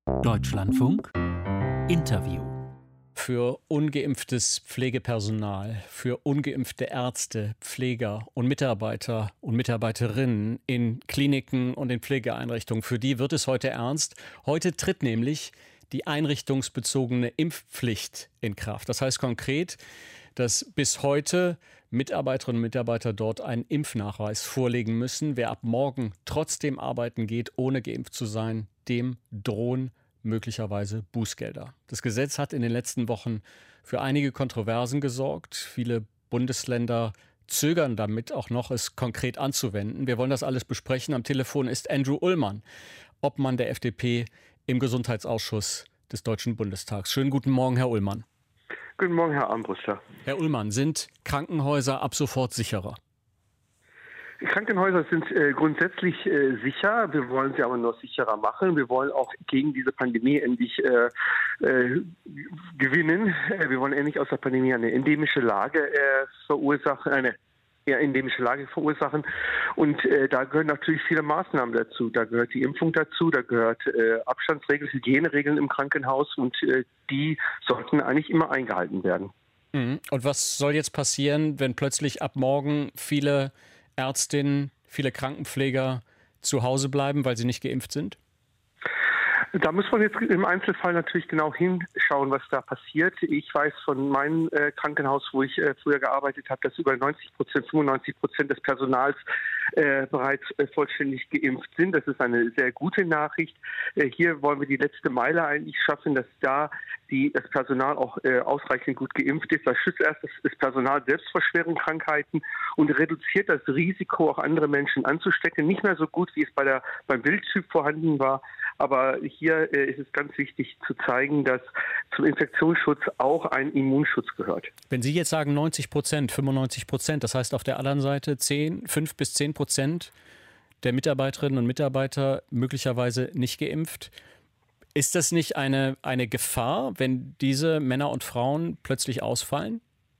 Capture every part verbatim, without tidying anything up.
Deutschlandfunk Interview. Für ungeimpftes Pflegepersonal, für ungeimpfte Ärzte, Pfleger und Mitarbeiter und Mitarbeiterinnen in Kliniken und in Pflegeeinrichtungen, für die wird es heute ernst. Heute tritt nämlich die einrichtungsbezogene Impfpflicht in Kraft. Das heißt konkret, dass bis heute Mitarbeiterinnen und Mitarbeiter dort einen Impfnachweis vorlegen müssen. Wer ab morgen trotzdem arbeiten geht, ohne geimpft zu sein, dem drohen möglicherweise Bußgelder. Das Gesetz hat in den letzten Wochen für einige Kontroversen gesorgt. Viele Bundesländer zögern damit auch noch, es konkret anzuwenden. Wir wollen das alles besprechen. Am Telefon ist Andrew Ullmann, Obmann der F D P im Gesundheitsausschuss des Deutschen Bundestags. Schönen guten Morgen, Herr Ullmann. Guten Morgen, Herr Armbruster. Herr Ullmann, sind Krankenhäuser ab sofort sicherer? Krankenhäuser sind äh, grundsätzlich äh, sicher. Wir wollen sie aber noch sicherer machen. Wir wollen auch gegen diese Pandemie endlich äh, äh, gewinnen. Äh, wir wollen endlich aus der Pandemie eine endemische Lage äh, verursachen, eine eher endemische Lage verursachen. Und äh, da gehören natürlich viele Maßnahmen dazu. Da gehört die Impfung dazu, da gehört äh, Abstandsregeln, Hygieneregeln im Krankenhaus und äh, die sollten eigentlich immer eingehalten werden. Mhm. Und was soll jetzt passieren, wenn plötzlich ab morgen viele Ärztinnen, viele Krankenpfleger zu Hause bleiben, weil sie nicht geimpft sind? Da muss man jetzt im Einzelfall natürlich genau hinschauen, was da passiert. Ich weiß von meinem äh, Krankenhaus, wo ich äh, früher gearbeitet habe, dass über neunzig Prozent, fünfundneunzig Prozent des Personals äh, bereits äh, vollständig geimpft sind. Das ist eine sehr gute Nachricht. Äh, hier wollen wir die letzte Meile eigentlich schaffen, dass da die, das Personal auch äh, ausreichend gut geimpft ist. Das schützt erst das, das Personal selbst vor schweren Krankheiten und reduziert das Risiko, auch andere Menschen anzustecken. Nicht mehr so gut, wie es bei der, beim Wildtyp vorhanden war. Aber hier äh, ist es ganz wichtig zu zeigen, dass zum Infektionsschutz auch ein Immunschutz gehört. Wenn Sie jetzt sagen neunzig Prozent, fünfundneunzig Prozent, das heißt auf der anderen Seite zehn, fünf bis zehn Prozent der Mitarbeiterinnen und Mitarbeiter möglicherweise nicht geimpft. Ist das nicht eine, eine Gefahr, wenn diese Männer und Frauen plötzlich ausfallen?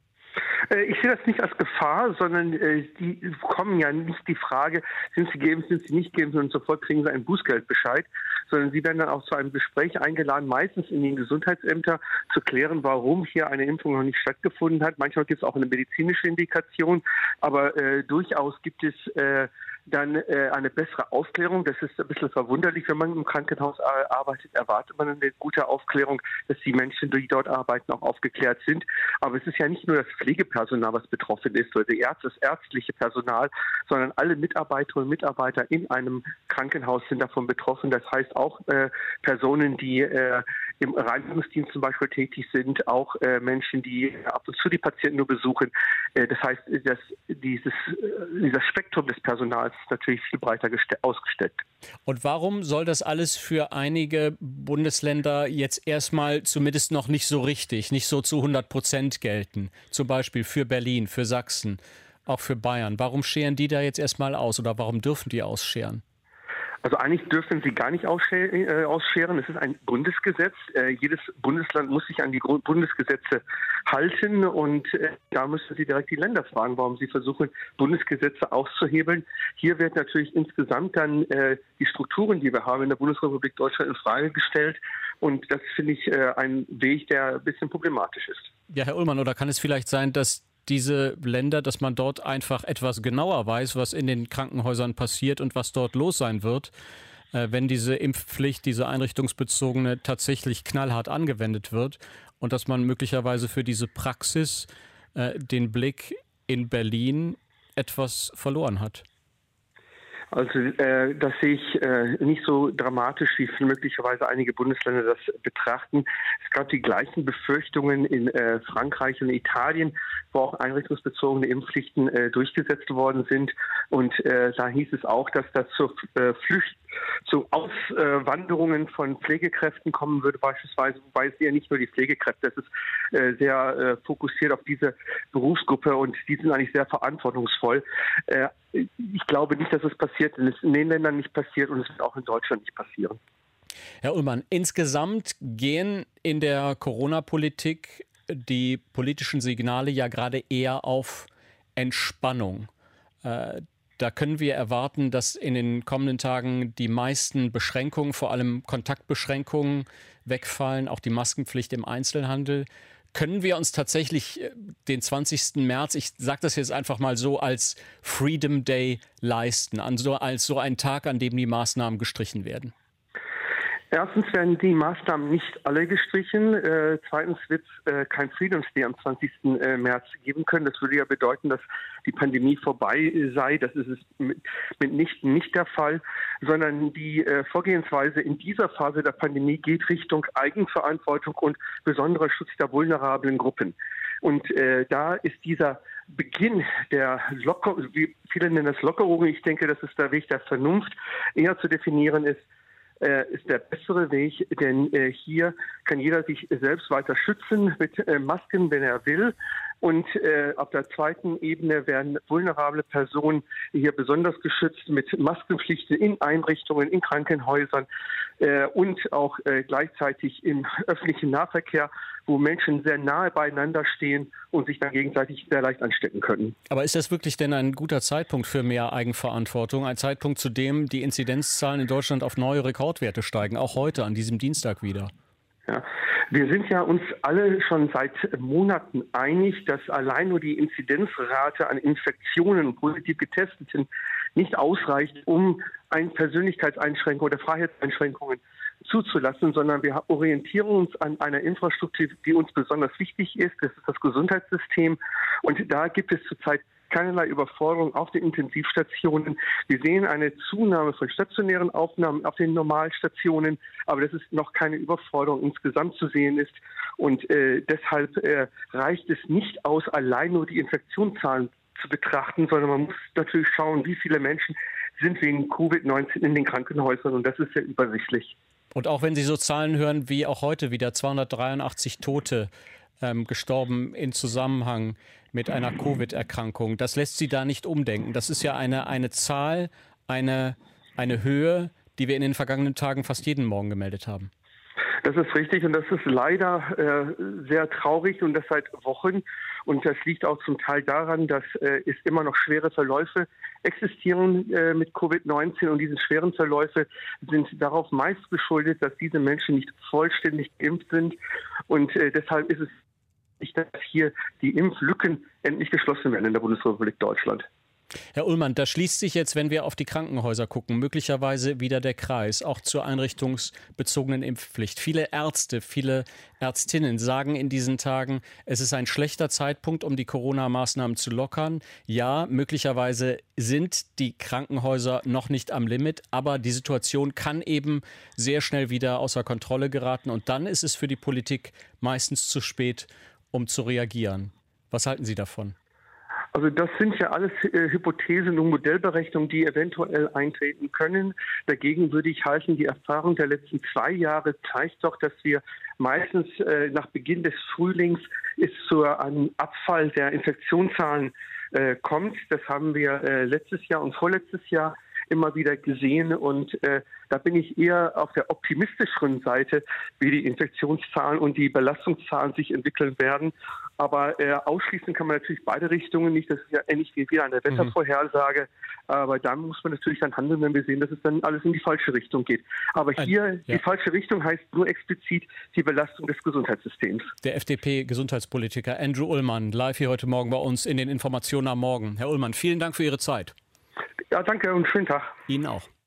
Ich sehe das nicht als Gefahr, sondern äh, die bekommen ja nicht die Frage, sind sie geimpft, sind sie nicht geimpft und sofort kriegen sie einen Bußgeldbescheid, sondern sie werden dann auch zu einem Gespräch eingeladen, meistens in den Gesundheitsämtern, zu klären, warum hier eine Impfung noch nicht stattgefunden hat. Manchmal gibt es auch eine medizinische Indikation, aber äh, durchaus gibt es äh, dann äh, eine bessere Aufklärung. Das ist ein bisschen verwunderlich, wenn man im Krankenhaus arbeitet, erwartet man eine gute Aufklärung, dass die Menschen, die dort arbeiten, auch aufgeklärt sind. Aber es ist ja nicht nur das Pflegepersonal, was betroffen ist, oder die Ärzte, das ärztliche Personal, sondern alle Mitarbeiterinnen und Mitarbeiter in einem Krankenhaus sind davon betroffen. Das heißt auch äh, Personen, die äh, im Reinigungsdienst zum Beispiel tätig sind, auch äh, Menschen, die ab und zu die Patienten nur besuchen. Äh, das heißt, dass dieses, äh, dieses Spektrum des Personals ist natürlich viel breiter ausgestellt. Und warum soll das alles für einige Bundesländer jetzt erstmal zumindest noch nicht so richtig, nicht so zu hundert Prozent gelten? Zum Beispiel für Berlin, für Sachsen, auch für Bayern. Warum scheren die da jetzt erstmal aus oder warum dürfen die ausscheren? Also eigentlich dürfen sie gar nicht ausscheren. Es ist ein Bundesgesetz. Jedes Bundesland muss sich an die Bundesgesetze halten und da müssen sie direkt die Länder fragen, warum sie versuchen, Bundesgesetze auszuhebeln. Hier wird natürlich insgesamt dann die Strukturen, die wir haben in der Bundesrepublik Deutschland, in Frage gestellt und das finde ich ein Weg, der ein bisschen problematisch ist. Ja, Herr Ullmann, oder kann es vielleicht sein, dass diese Länder, dass man dort einfach etwas genauer weiß, was in den Krankenhäusern passiert und was dort los sein wird, äh, wenn diese Impfpflicht, diese einrichtungsbezogene tatsächlich knallhart angewendet wird und dass man möglicherweise für diese Praxis äh, den Blick in Berlin etwas verloren hat? Also äh, das sehe ich äh, nicht so dramatisch, wie möglicherweise einige Bundesländer das betrachten. Es gab die gleichen Befürchtungen in äh, Frankreich und Italien, wo auch einrichtungsbezogene Impfpflichten äh, durchgesetzt worden sind. Und äh, da hieß es auch, dass das zur äh, Flücht zu Auswanderungen von Pflegekräften kommen würde beispielsweise, wobei es ja nicht nur die Pflegekräfte, es ist äh, sehr äh, fokussiert auf diese Berufsgruppe und die sind eigentlich sehr verantwortungsvoll. Äh, ich glaube nicht, dass es passiert, denn es ist in den Ländern nicht passiert und es wird auch in Deutschland nicht passieren. Herr Ullmann, insgesamt gehen in der Corona-Politik die politischen Signale ja gerade eher auf Entspannung. Äh, Da können wir erwarten, dass in den kommenden Tagen die meisten Beschränkungen, vor allem Kontaktbeschränkungen, wegfallen, auch die Maskenpflicht im Einzelhandel. Können wir uns tatsächlich den zwanzigsten März, ich sage das jetzt einfach mal so, als Freedom Day leisten, also als so ein Tag, an dem die Maßnahmen gestrichen werden? Erstens werden die Maßnahmen nicht alle gestrichen. Äh, zweitens wird es äh, kein Freedoms Day am zwanzigsten März geben können. Das würde ja bedeuten, dass die Pandemie vorbei sei. Das ist es mit, mitnichten nicht der Fall, sondern die äh, Vorgehensweise in dieser Phase der Pandemie geht Richtung Eigenverantwortung und besonderer Schutz der vulnerablen Gruppen. Und äh, da ist dieser Beginn der Locker, wie viele nennen das Lockerungen, ich denke, das ist der Weg der Vernunft, eher zu definieren ist, Äh, ist der bessere Weg, denn äh, hier kann jeder sich selbst weiter schützen mit äh, Masken, wenn er will. Und äh, auf der zweiten Ebene werden vulnerable Personen hier besonders geschützt mit Maskenpflichten in Einrichtungen, in Krankenhäusern äh, und auch äh, gleichzeitig im öffentlichen Nahverkehr, wo Menschen sehr nahe beieinander stehen und sich dann gegenseitig sehr leicht anstecken können. Aber ist das wirklich denn ein guter Zeitpunkt für mehr Eigenverantwortung? Ein Zeitpunkt, zu dem die Inzidenzzahlen in Deutschland auf neue Rekordwerte steigen, auch heute an diesem Dienstag wieder? Ja, wir sind ja uns alle schon seit Monaten einig, dass allein nur die Inzidenzrate an Infektionen und positiv Getesteten nicht ausreicht, um eine Persönlichkeitseinschränkung oder Freiheitseinschränkungen zuzulassen, sondern wir orientieren uns an einer Infrastruktur, die uns besonders wichtig ist. Das ist das Gesundheitssystem. Und da gibt es zurzeit keinerlei Überforderung auf den Intensivstationen. Wir sehen eine Zunahme von stationären Aufnahmen auf den Normalstationen, aber das ist noch keine Überforderung insgesamt zu sehen ist. Und äh, deshalb äh, reicht es nicht aus, allein nur die Infektionszahlen zu betrachten, sondern man muss natürlich schauen, wie viele Menschen sind wegen Covid neunzehn in den Krankenhäusern, und das ist ja übersichtlich. Und auch wenn Sie so Zahlen hören wie auch heute wieder zweihundertdreiundachtzig Tote ähm, gestorben in Zusammenhang mit einer Covid-Erkrankung, das lässt Sie da nicht umdenken. Das ist ja eine, eine Zahl, eine, eine Höhe, die wir in den vergangenen Tagen fast jeden Morgen gemeldet haben. Das ist richtig, und das ist leider äh, sehr traurig, und das seit Wochen. Und das liegt auch zum Teil daran, dass äh, es immer noch schwere Verläufe existieren äh, mit Covid neunzehn. Und diese schweren Verläufe sind darauf meist geschuldet, dass diese Menschen nicht vollständig geimpft sind. Und äh, deshalb ist es wichtig, dass hier die Impflücken endlich geschlossen werden in der Bundesrepublik Deutschland. Herr Ullmann, da schließt sich jetzt, wenn wir auf die Krankenhäuser gucken, möglicherweise wieder der Kreis, auch zur einrichtungsbezogenen Impfpflicht. Viele Ärzte, viele Ärztinnen sagen in diesen Tagen, es ist ein schlechter Zeitpunkt, um die Corona-Maßnahmen zu lockern. Ja, möglicherweise sind die Krankenhäuser noch nicht am Limit, aber die Situation kann eben sehr schnell wieder außer Kontrolle geraten. Und dann ist es für die Politik meistens zu spät, um zu reagieren. Was halten Sie davon? Also das sind ja alles äh, Hypothesen und Modellberechnungen, die eventuell eintreten können. Dagegen würde ich halten, die Erfahrung der letzten zwei Jahre zeigt doch, dass wir meistens äh, nach Beginn des Frühlings es zu einem Abfall der Infektionszahlen äh, kommt. Das haben wir äh, letztes Jahr und vorletztes Jahr immer wieder gesehen, und äh, da bin ich eher auf der optimistischeren Seite, wie die Infektionszahlen und die Belastungszahlen sich entwickeln werden. Aber äh, ausschließen kann man natürlich beide Richtungen nicht. Das ist ja ähnlich wie wieder eine Wettervorhersage. Aber dann muss man natürlich dann handeln, wenn wir sehen, dass es dann alles in die falsche Richtung geht. Aber hier, ja. Die falsche Richtung heißt nur explizit die Belastung des Gesundheitssystems. Der F D P-Gesundheitspolitiker Andrew Ullmann, live hier heute Morgen bei uns in den Informationen am Morgen. Herr Ullmann, vielen Dank für Ihre Zeit. Ja, danke und schönen Tag. Ihnen auch.